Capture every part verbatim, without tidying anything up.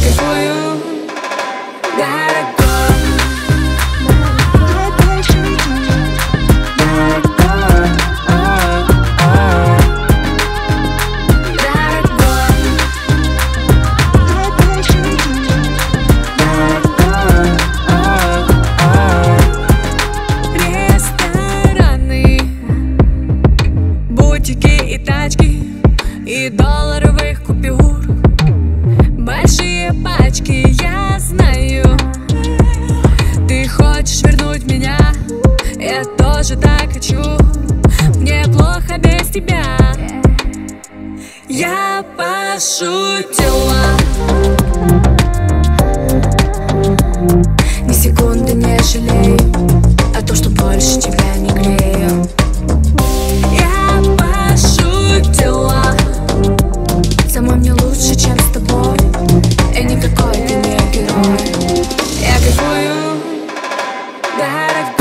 кайфую, дорогой. И тачки, и долларовых купюр, большие пачки, я знаю. Ты хочешь вернуть меня, я тоже так хочу. Мне плохо без тебя. Я пошутила, ни секунды не жалею о том, что больше тебя не грею. Самой мне лучше, чем с тобой, и никакой ты не герой. Я кайфую, дорогой.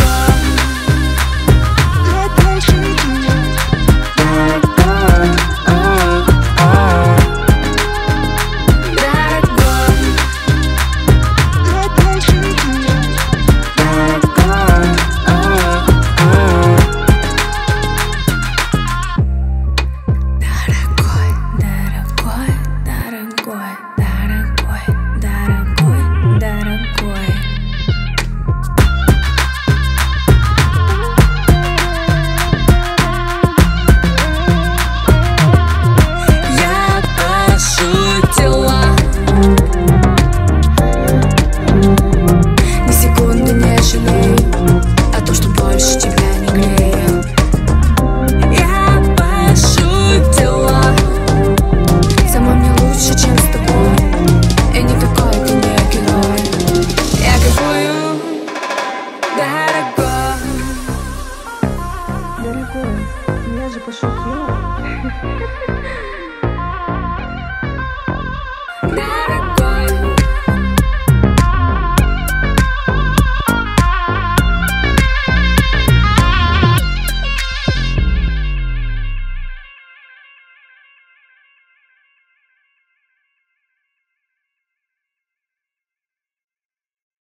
Дорогой, я же пошутила.